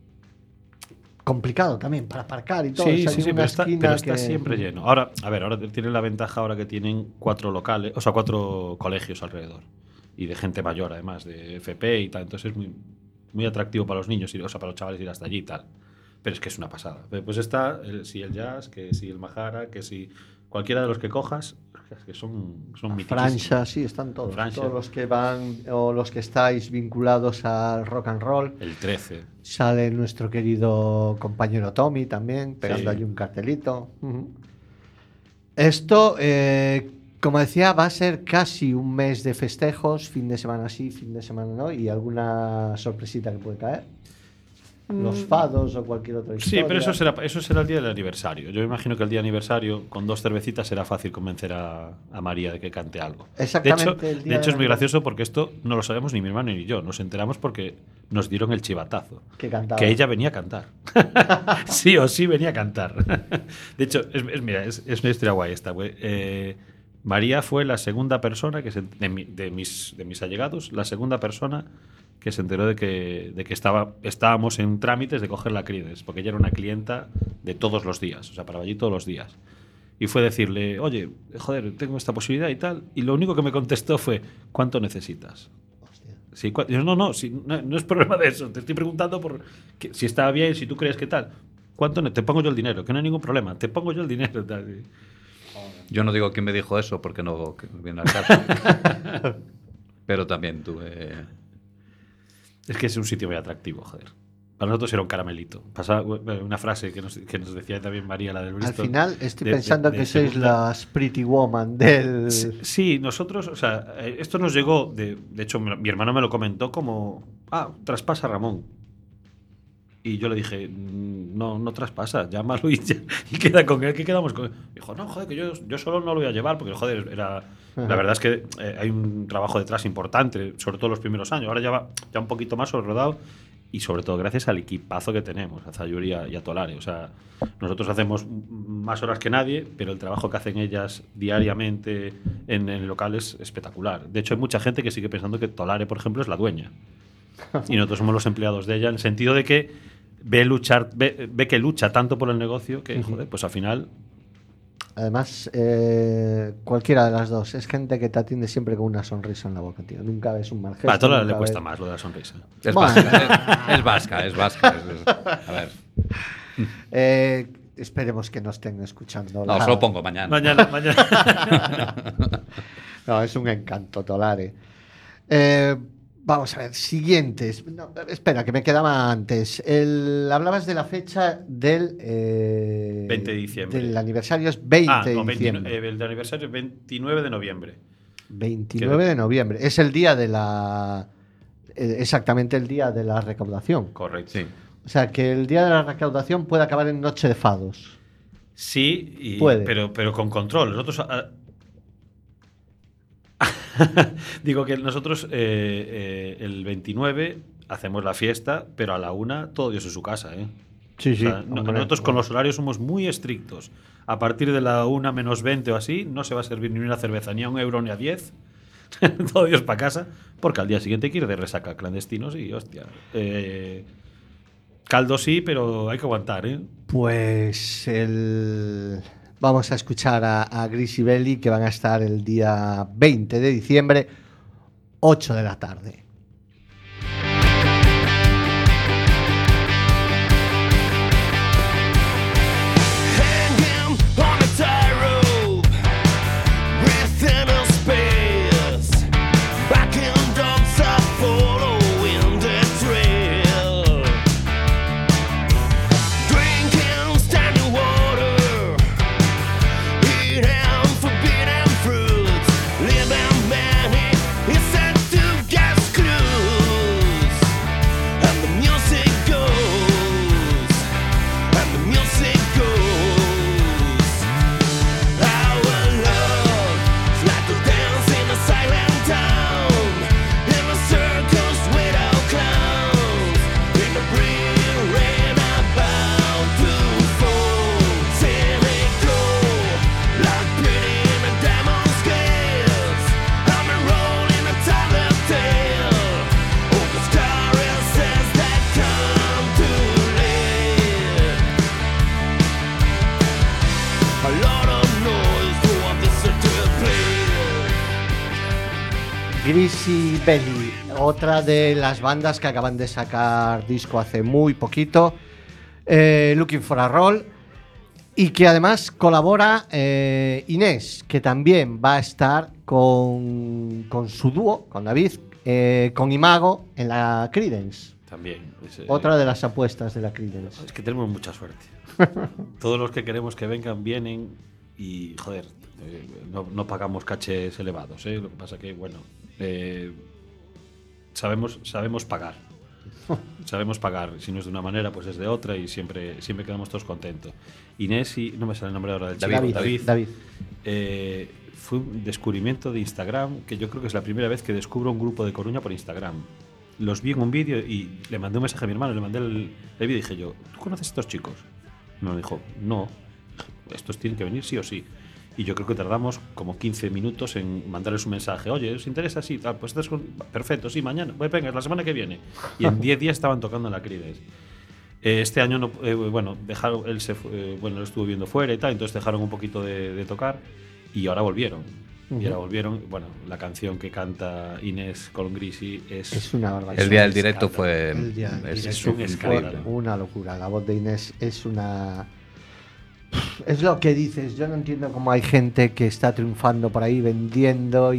complicado también para aparcar y todo. Sí, O sea, hay sí, una pero esquina está que- siempre lleno. Ahora, a ver, ahora tienen la ventaja ahora que tienen 4 locales, o sea, 4 colegios alrededor. Y de gente mayor, además, de FP y tal. Entonces es muy atractivo para los niños, o sea, para los chavales ir hasta allí y tal. Pero es que es una pasada. Pues está, si el jazz, que si el Mahara, que si cualquiera de los que cojas, es que son mitiquísimos. Francia, sí, están todos. Francia. Todos los que van o los que estáis vinculados al rock and roll. El 13. Sale nuestro querido compañero Tommy también, pegando Sí. allí un cartelito. Ujú. Esto, como decía, va a ser casi un mes de festejos, fin de semana sí, fin de semana no, y alguna sorpresita que puede caer. Los fados o cualquier otra Sí, historia. pero eso será el día del aniversario. Yo me imagino que el día del aniversario, con 2 cervecitas, será fácil convencer a María de que cante algo. Exactamente, el día De hecho es muy del- gracioso porque esto no lo sabemos ni mi hermano ni yo. Nos enteramos porque nos dieron el chivatazo. Que cantaba. Que ella venía a cantar. Sí o sí venía a cantar. De hecho, mira, es una historia guay esta, güey. María fue la segunda persona de mis allegados, la segunda persona que se enteró de que estábamos en trámites de coger la Creedence, porque ella era una clienta de todos los días, o sea, para allí todos los días. Y fue decirle, oye, joder, tengo esta posibilidad y tal. Y lo único que me contestó fue, ¿cuánto necesitas? Hostia. Sí, yo, no es problema de eso. Te estoy preguntando si está bien, si tú crees que tal. ¿Cuánto te pongo yo el dinero? Que no hay ningún problema. Te pongo yo el dinero. Tal. Y- Yo no digo quién me dijo eso porque no viene al caso. Pero también tuve... Es que es un sitio muy atractivo, joder. Para nosotros era un caramelito. Una frase que nos decía también María, la del Bristol. Al final estoy pensando que sois las Pretty Woman del... Sí, nosotros, o sea, esto nos llegó, de hecho mi hermano me lo comentó como, traspasa Ramón. Y yo le dije, no traspasa, llámalo y queda con él, que quedamos con él. Dijo, no, joder, que yo solo no lo voy a llevar, porque joder, la verdad es que hay un trabajo detrás importante, sobre todo los primeros años. Ahora ya va ya un poquito más sobre rodado. Y sobre todo gracias al equipazo que tenemos, a Zayuri y a Tolare. O sea, nosotros hacemos más horas que nadie, pero el trabajo que hacen ellas diariamente en el local es espectacular. De hecho, hay mucha gente que sigue pensando que Tolare, por ejemplo, es la dueña. Y nosotros somos los empleados de ella, en el sentido de que ve que lucha tanto por el negocio que, joder, pues al final... Además, cualquiera de las dos. Es gente que te atiende siempre con una sonrisa en la boca, tío. Nunca ves un mal gesto. A Tolare nunca le cuesta ves- más lo de la sonrisa. Es Bueno. vasca, es vasca, es vasca. A ver. Esperemos que no estén escuchando. No, la- os lo pongo mañana. Mañana. No, es un encanto, Tolare. Vamos a ver, siguientes. No, espera, que me quedaba antes. Hablabas de la fecha del 20 de diciembre. Del aniversario es 20 de 29, diciembre. el de aniversario es 29 de noviembre. 29 de noviembre. Es el día de la. Exactamente el día de la recaudación. Correcto. Sí. O sea, que el día de la recaudación puede acabar en Noche de Fados. Sí, Puede. pero con control. Nosotros. Digo que nosotros el 29 hacemos la fiesta, pero a la 1 todo Dios en su casa, ¿eh? Sí, O sea, nosotros con los horarios somos muy estrictos. A partir de la 1 menos 20 o así, no se va a servir ni una cerveza, ni a €1 ni a 10. Todo Dios para casa, porque al día siguiente hay que ir de resaca clandestinos y hostia. Caldo sí, pero hay que aguantar, ¿eh? Pues vamos a escuchar a Gris y Belly, que van a estar el día 20 de diciembre, 8 de la tarde. Hanging on a tightrope within a space. Backing dogs are following the trail. Drinking standing water, eating forbidden fruits. Living many is set to guess clues. And the music goes. And the music goes. Our love is like to dance in a silent town, in a circus without clowns, in the green rain about to fall. Cynical, like pity in a diamond scales. I'm a rolling a toddler tale. Oh, the caresses that come too late. A lot of noise for a visitor play. Gris y Belly, otra de las bandas que acaban de sacar disco hace muy poquito, Looking for a Role, y que además colabora Inés, que también va a estar con su dúo, con David, con Imago en la Creedence. También. Otra de las apuestas de la Creedence. Es que tenemos mucha suerte. Todos los que queremos que vengan, vienen y, joder, no pagamos cachés elevados, ¿eh? Lo que pasa que, bueno, sabemos pagar. Sabemos pagar. Si no es de una manera, pues es de otra y siempre quedamos todos contentos. Inés y... No me sale el nombre ahora del chico. David. Fue un descubrimiento de Instagram que yo creo que es la primera vez que descubro un grupo de Coruña por Instagram. Los vi en un vídeo y le mandé un mensaje a mi hermano, le mandé el vídeo y dije yo, ¿tú conoces a estos chicos? Y me dijo, no, estos tienen que venir sí o sí. Y yo creo que tardamos como 15 minutos en mandarles un mensaje. Oye, ¿os interesa? Sí, tal, pues perfecto, sí, mañana. Pues venga, es la semana que viene. Y en 10 días estaban tocando en la Creedence. Este año, no, bueno, dejaron, él lo estuvo viendo fuera y tal, entonces dejaron un poquito de tocar y ahora volvieron. Y ahora volvieron, bueno, la canción que canta Inés con Grisi es una barbaridad. El día del directo fue. El día del es directo un fue escándalo. una locura. La voz de Inés es una... Es lo que dices. Yo no entiendo cómo hay gente que está triunfando por ahí vendiendo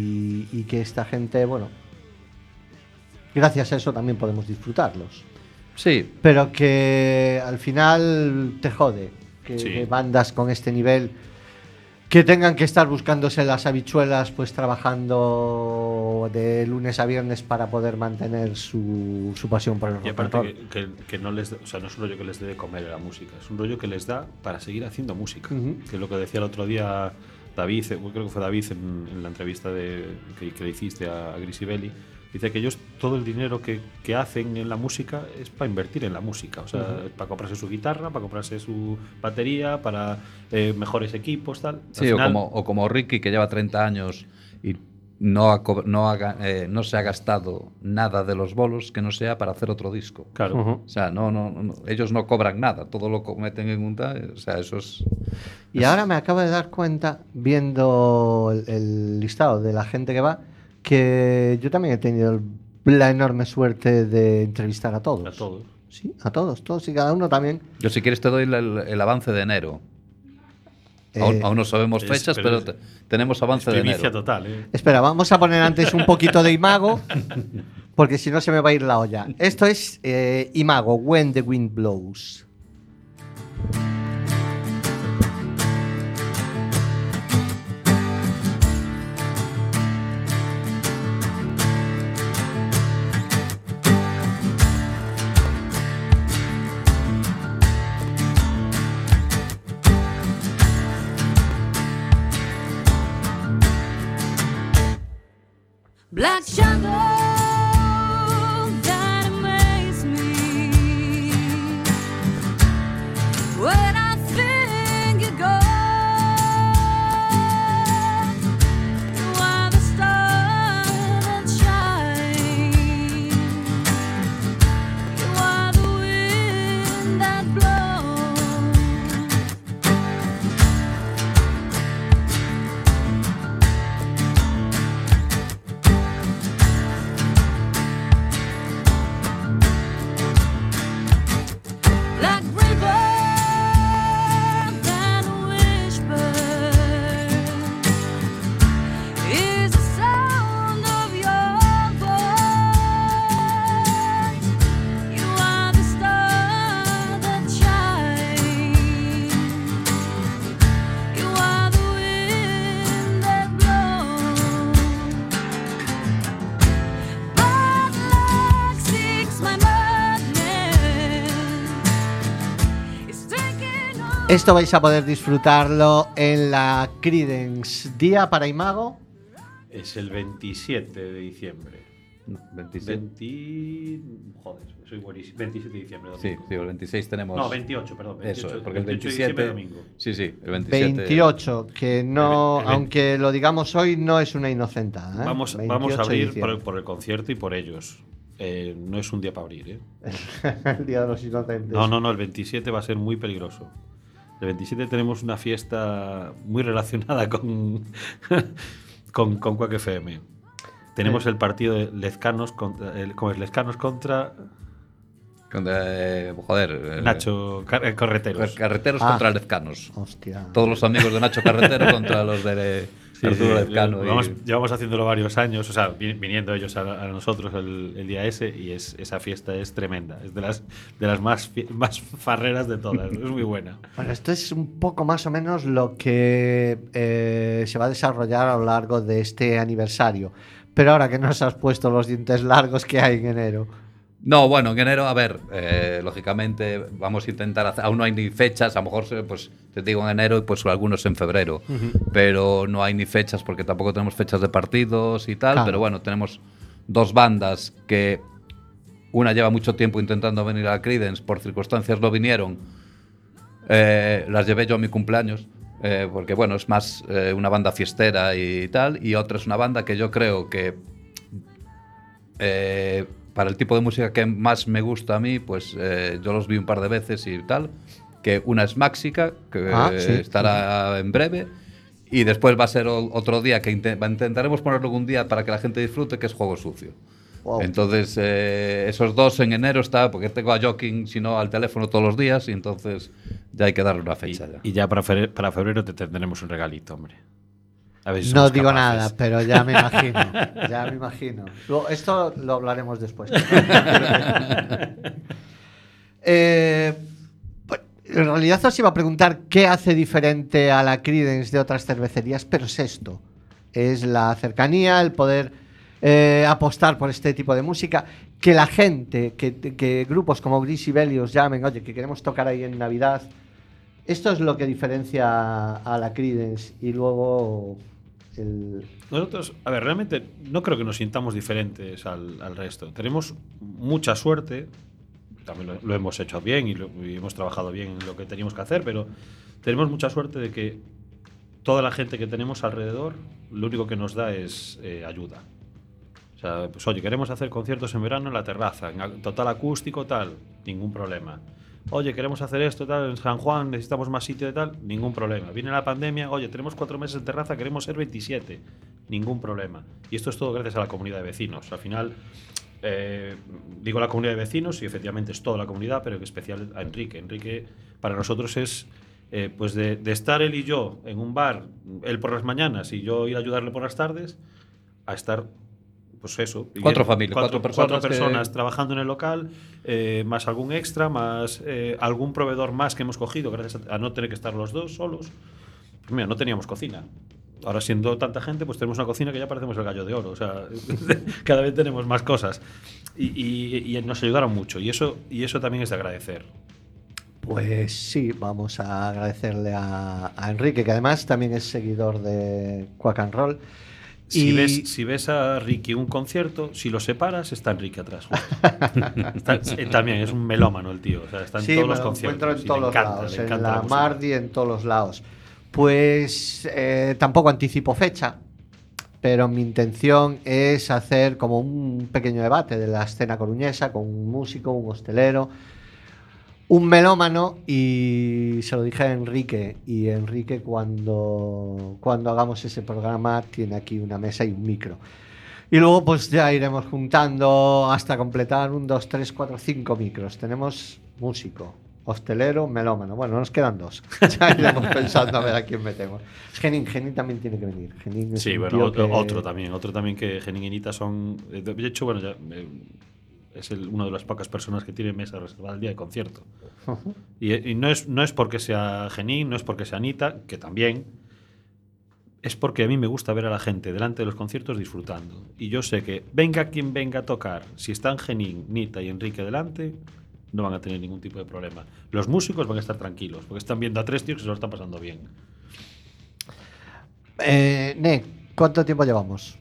y que esta gente, bueno, gracias a eso también podemos disfrutarlos. Sí, pero que al final te jode. Que Sí. bandas con este nivel que tengan que estar buscándose las habichuelas, pues trabajando de lunes a viernes para poder mantener su pasión por el rock Y and aparte roll. que no les, o sea, no es un rollo que les dé de comer la música, es un rollo que les da para seguir haciendo música. Ujú. Que es lo que decía el otro día David, creo que fue David en la entrevista que le hiciste a Grisibelli. Dice que ellos todo el dinero que hacen en la música es para invertir en la música, o sea, para comprarse su guitarra, para comprarse su batería, para mejores equipos, tal. sí, Al final, o como Ricky, que lleva 30 años y no se ha gastado nada de los bolos que no sea para hacer otro disco. claro. Ujú. O sea, ellos no cobran nada, todo lo meten en un o sea, eso es... Y ahora me acabo de dar cuenta, viendo el listado de la gente que va, que yo también he tenido la enorme suerte de entrevistar a todos. A todos. Sí, a todos y cada uno también. Yo si quieres te doy el avance de enero. Aún no sabemos fechas, pero tenemos avance de Primicia enero. total, Espera, vamos a poner antes un poquito de Imago, porque si no se me va a ir la olla. Esto es Imago, When the Wind Blows. Black shadow that amaze me when I think you're gone. You are the star that shines. You are the wind that blows. Like river that whispers is the sound of your voice. You are the star that shines. You are the wind that blows. But luck seeks my madness. It's taking over. Esto vais a poder disfrutarlo en la Creedence. Día para Imago. Es el 27 de diciembre. 27. Joder, soy buenísimo. 27 de diciembre, Sí, domingo. sí, el 26 tenemos... No, 28, perdón. 28, Eso, porque el 28 de 27... diciembre, domingo. Sí, sí, el 27... 28, que no, El ve- aunque lo digamos hoy, no es una inocentada. ¿eh? Vamos 28 a de abrir diciembre. por el concierto y por ellos. No es un día para abrir, ¿eh? El Día de los Inocentes. No, el 27 va a ser muy peligroso. El 27 tenemos una fiesta muy relacionada con Quack FM. Tenemos el partido de Lezcanos contra, ¿cómo es? Lezcanos contra Nacho Correteros. Carreteros Ah. contra Lezcanos. Hostia. Todos los amigos de Nacho Carretero contra los de Sí, Arturo sí, Lezcano. llevamos haciéndolo varios años, o sea, viniendo ellos a nosotros el día ese, y esa fiesta es tremenda, es de las más farreras de todas, es muy buena. Bueno, esto es un poco más o menos lo que se va a desarrollar a lo largo de este aniversario. Pero ahora que nos has puesto los dientes largos que hay en enero. No, bueno, en enero, a ver, lógicamente vamos a intentar hacer, aún no hay ni fechas, a lo mejor pues te digo en enero y pues algunos en febrero, pero no hay ni fechas porque tampoco tenemos fechas de partidos y tal, Claro. pero bueno, tenemos dos bandas que una lleva mucho tiempo intentando venir a Creedence, por circunstancias no vinieron, las llevé yo a mi cumpleaños, porque bueno, es más una banda fiestera y tal, y otra es una banda que yo creo que... para el tipo de música que más me gusta a mí, pues yo los vi un par de veces y tal. Que una es Máxica, que Sí. estará en breve. Y después va a ser otro día que intentaremos ponerlo algún día para que la gente disfrute, que es Juego Sucio. Wow. Entonces, esos dos en enero está, porque tengo a Joaquín, si no, al teléfono todos los días, y entonces ya hay que darle una fecha. ya. Y ya para febrero te tendremos un regalito, hombre. A ver si No somos digo capaces. nada, pero ya me imagino. Ya me imagino. Esto lo hablaremos después. Pues, en realidad os iba a preguntar qué hace diferente a la Creedence de otras cervecerías, pero es esto. Es la cercanía, el poder apostar por este tipo de música, que la gente, que grupos como Gris y Belly os llamen, oye, que queremos tocar ahí en Navidad. Esto es lo que diferencia a la Creedence y luego Nosotros, a ver, realmente no creo que nos sintamos diferentes al resto. Tenemos mucha suerte, también lo hemos hecho bien y hemos trabajado bien en lo que teníamos que hacer, pero tenemos mucha suerte de que toda la gente que tenemos alrededor lo único que nos da es ayuda. O sea, pues oye, queremos hacer conciertos en verano en la terraza, en total acústico, tal, ningún problema. Oye, queremos hacer esto, tal, en San Juan necesitamos más sitio de tal, ningún problema. Viene la pandemia, oye, tenemos 4 meses en terraza, queremos ser 27, ningún problema. Y esto es todo gracias a la comunidad de vecinos. Al final, digo la comunidad de vecinos y efectivamente es toda la comunidad, pero en especial a Enrique. Enrique para nosotros es pues de estar él y yo en un bar, él por las mañanas y yo ir a ayudarle por las tardes, a estar... Pues eso. Cuatro familias, cuatro personas trabajando en el local, más algún extra, más algún proveedor más que hemos cogido gracias a no tener que estar los dos solos. Pues mira, no teníamos cocina. Ahora, siendo tanta gente, pues tenemos una cocina que ya parecemos el gallo de oro. O sea, cada vez tenemos más cosas. Y nos ayudaron mucho. Y eso también es de agradecer. Pues sí, vamos a agradecerle a Enrique, que además también es seguidor de Quack and Roll. Si ves a Ricky en un concierto, si lo separas, está Enrique atrás. También es un melómano el tío. O sea, está en todos los conciertos. En todos los lados, en la Mardi, en todos los lados. Pues tampoco anticipo fecha, pero mi intención es hacer como un pequeño debate de la escena coruñesa con un músico, un hostelero, un melómano, y se lo dije a Enrique, y Enrique cuando hagamos ese programa tiene aquí una mesa y un micro. Y luego pues ya iremos juntando hasta completar 1, 2, 3, 4, 5 micros. Tenemos músico, hostelero, melómano. Bueno, nos quedan 2. Ya iremos pensando a ver a quién metemos. Genin también tiene que venir. Genin es sí, un bueno, tío otro también que Genin y Nita son... De hecho, bueno, ya... es una de las pocas personas que tiene mesa reservada el día de concierto. Uh-huh. Y no es porque sea Genin, no es porque sea Anita, que también, es porque a mí me gusta ver a la gente delante de los conciertos disfrutando. Y yo sé que venga quien venga a tocar, si están Genin, Nita y Enrique delante, no van a tener ningún tipo de problema. Los músicos van a estar tranquilos, porque están viendo a 3 tíos que se lo están pasando bien. ¿Cuánto tiempo llevamos?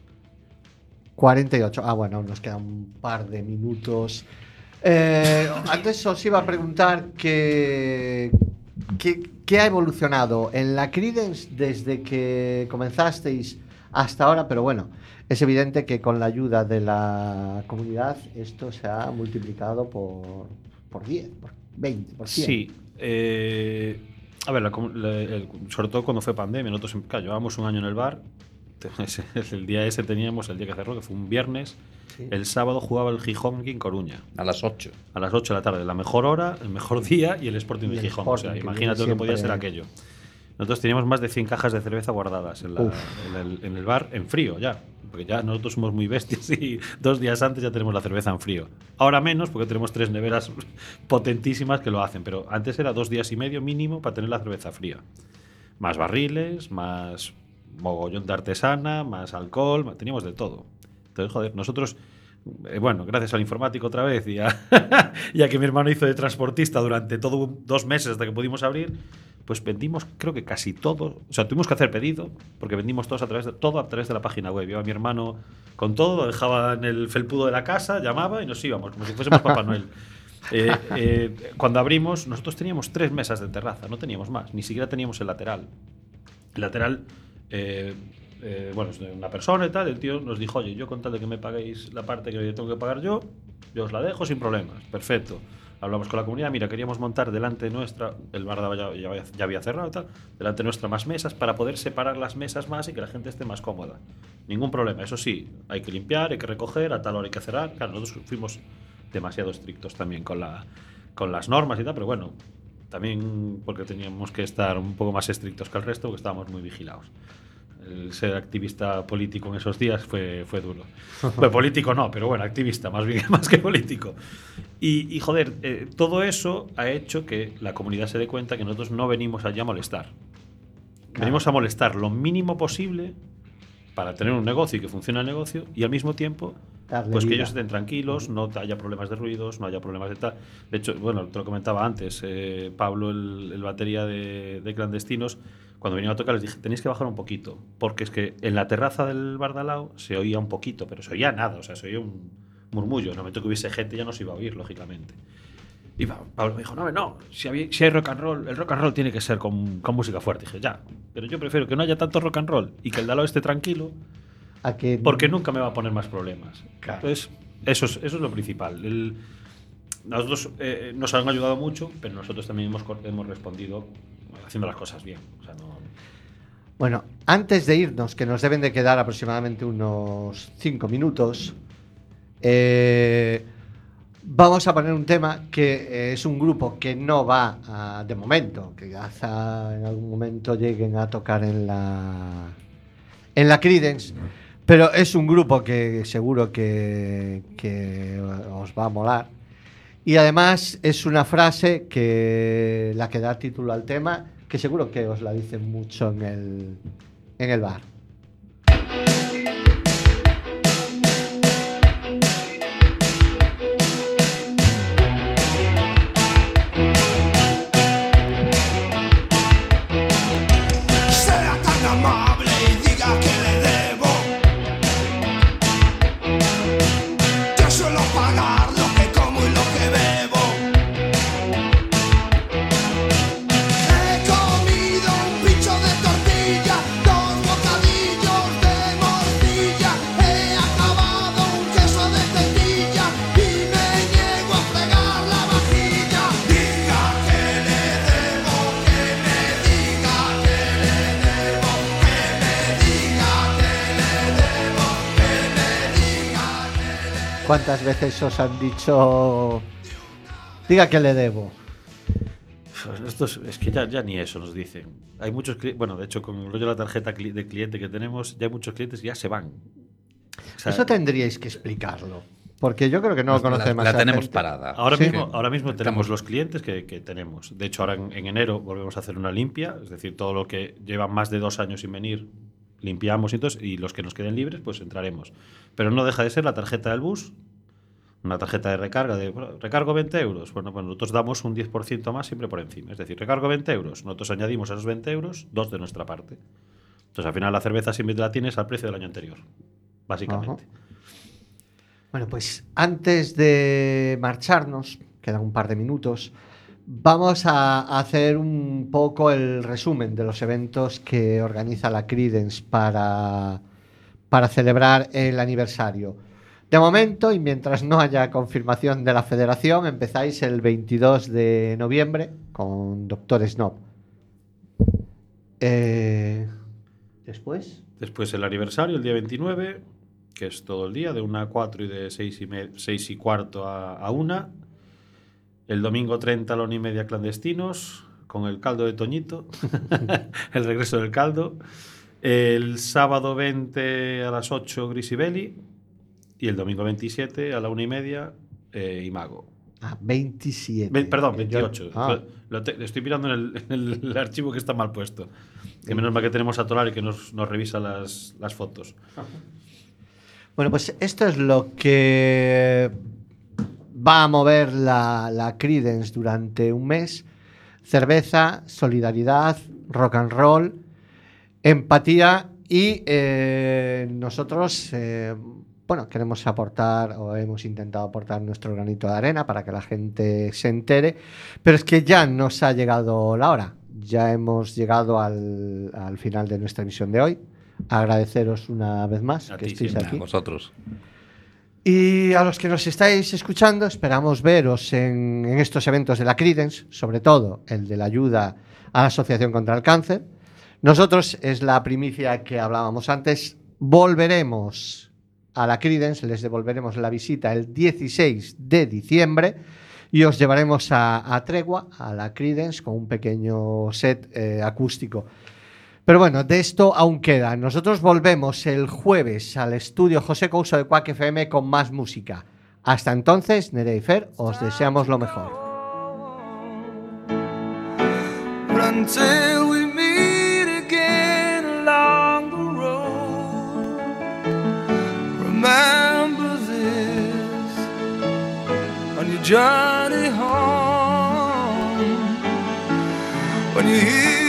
48. Ah, bueno, nos queda un par de minutos. Antes os iba a preguntar qué ha evolucionado en la Creedence desde que comenzasteis hasta ahora, pero bueno, es evidente que con la ayuda de la comunidad esto se ha multiplicado por 10, por 20, por 100. Sí. A ver, sobre todo cuando fue pandemia, nosotros llevábamos un año en el bar. El día ese teníamos, el día que cerró, que fue un viernes. Sí. El sábado jugaba el Gijón aquí en Coruña. A las 8. A las 8 de la tarde. La mejor hora, el mejor día y el Sporting de Gijón. Sporting, o sea, imagínate lo que podía ser aquello. Nosotros teníamos más de 100 cajas de cerveza guardadas en el bar, en frío ya. Porque ya nosotros somos muy bestias y 2 días antes ya tenemos la cerveza en frío. Ahora menos, porque tenemos 3 neveras potentísimas que lo hacen. Pero antes era 2 días y medio mínimo para tener la cerveza fría. Más barriles, más... mogollón de artesana, más alcohol, teníamos de todo. Entonces, joder, nosotros, bueno, gracias al informático otra vez y a que mi hermano hizo de transportista durante todo 2 meses hasta que pudimos abrir, pues vendimos creo que casi todo. O sea, tuvimos que hacer pedido porque vendimos todo a través de la página web. Iba mi hermano con todo, lo dejaba en el felpudo de la casa, llamaba y nos íbamos, como si fuésemos Papá Noel. Cuando abrimos, nosotros teníamos 3 mesas de terraza, no teníamos más, ni siquiera teníamos el lateral. El lateral... bueno, es de una persona y tal. El tío nos dijo, oye, yo con tal de que me paguéis la parte que tengo que pagar yo os la dejo sin problemas. Perfecto. Hablamos con la comunidad, mira, queríamos montar delante nuestra, el bar ya había cerrado y tal, delante nuestra más mesas para poder separar las mesas más y que la gente esté más cómoda. Ningún problema. Eso sí, hay que limpiar, hay que recoger, a tal hora hay que cerrar. Claro, nosotros fuimos demasiado estrictos también con las normas y tal, pero bueno, también porque teníamos que estar un poco más estrictos que el resto porque estábamos muy vigilados. El ser activista político en esos días fue duro. Bueno, político no, pero bueno, activista más bien, más que político. Y joder, todo eso ha hecho que la comunidad se dé cuenta que nosotros no venimos allá a molestar. Venimos a molestar lo mínimo posible para tener un negocio y que funcione el negocio, y al mismo tiempo Darle pues que vida. ellos estén tranquilos, no haya problemas de ruidos, no haya problemas de tal. De hecho, bueno, te lo comentaba antes, Pablo, el batería de Clandestinos, cuando venían a tocar les dije, tenéis que bajar un poquito, porque es que en la terraza del bar de al lado se oía un poquito, pero se oía nada, o sea, se oía un murmullo. En el momento que hubiese gente ya no se iba a oír, lógicamente. Y Pablo me dijo, no, si hay rock and roll, el rock and roll tiene que ser con música fuerte. Y dije, ya, pero yo prefiero que no haya tanto rock and roll y que el de al lado esté tranquilo, A que porque nunca me va a poner más problemas. Claro. Entonces, eso es lo principal. Nosotros nos han ayudado mucho, pero nosotros también hemos respondido haciendo las cosas bien. O sea, no... Bueno, antes de irnos, que nos deben de quedar aproximadamente unos 5 minutos, vamos a poner un tema que es un grupo que no va de momento, que quizá en algún momento lleguen a tocar en la Creedence, pero es un grupo que seguro que os va a molar. Y además es una frase que la que da título al tema, que seguro que os la dicen mucho en el bar. Sea tan amable y diga que le debo. Yo suelo pagar lo que como y lo que bebo. He comido un pincho de tortilla, 2 bocadillos de morcilla. He acabado un queso de tetilla y me niego a fregar la vajilla. Diga que le debo, que me diga que le debo, que me diga que le debo, que me diga que le... ¿Cuántas veces os han dicho, diga que le debo? Es que ya ni eso nos dicen. Hay muchos bueno, de hecho, con el rollo de la tarjeta de cliente que tenemos, ya hay muchos clientes que ya se van. O sea, Eso tendríais que explicarlo, porque yo creo que no lo conoce la demasiada tenemos gente. parada. Ahora Sí. mismo tenemos Estamos- los clientes que tenemos. De hecho, ahora en enero volvemos a hacer una limpia, es decir, todo lo que lleva más de 2 años sin venir, limpiamos y los que nos queden libres, pues entraremos. Pero no deja de ser la tarjeta del bus, una tarjeta de recarga recargo 20 euros. Bueno, pues nosotros damos un 10% más siempre por encima. Es decir, recargo 20 euros. Nosotros añadimos a esos 20 euros 2 de nuestra parte. Entonces, al final, la cerveza siempre la tienes al precio del año anterior, básicamente. Ajá. Bueno, pues antes de marcharnos, quedan un par de minutos, vamos a hacer un poco el resumen de los eventos que organiza la Creedence para celebrar el aniversario. De momento, y mientras no haya confirmación de la federación, empezáis el 22 de noviembre con Dr. Snob. Después, Después el aniversario, el día 29, que es todo el día, de 1 a 4 y de 6 y cuarto a 1. El domingo 30 a la 1:30 Clandestinos, con el caldo de Toñito, el regreso del caldo. El sábado 20 a las 8 Grisibelli. Y el domingo 27 a la 1:30 Imago. 27. Perdón, 28. Ah. Lo estoy mirando en el archivo que está mal puesto. Que menos mal que tenemos a Tolar y que nos revisa las fotos. Bueno, pues esto es lo que va a mover la Creedence durante un mes. Cerveza, solidaridad, rock and roll, empatía y nosotros, queremos aportar o hemos intentado aportar nuestro granito de arena para que la gente se entere, pero es que ya nos ha llegado la hora. Ya hemos llegado al final de nuestra emisión de hoy. Agradeceros una vez más A que ti estéis siempre. aquí. A vosotros. Y a los que nos estáis escuchando, esperamos veros en estos eventos de la Creedence, sobre todo el de la ayuda a la Asociación contra el Cáncer. Nosotros, es la primicia que hablábamos antes, volveremos a la Creedence, les devolveremos la visita el 16 de diciembre y os llevaremos a Tregua, a la Creedence, con un pequeño set acústico. Pero bueno, de esto aún queda. Nosotros volvemos el jueves al estudio José Couso de Quack FM con más música. Hasta entonces, Nerea y Fer, os deseamos lo mejor. Until we meet again along the road, remember this on your journey home. When you hear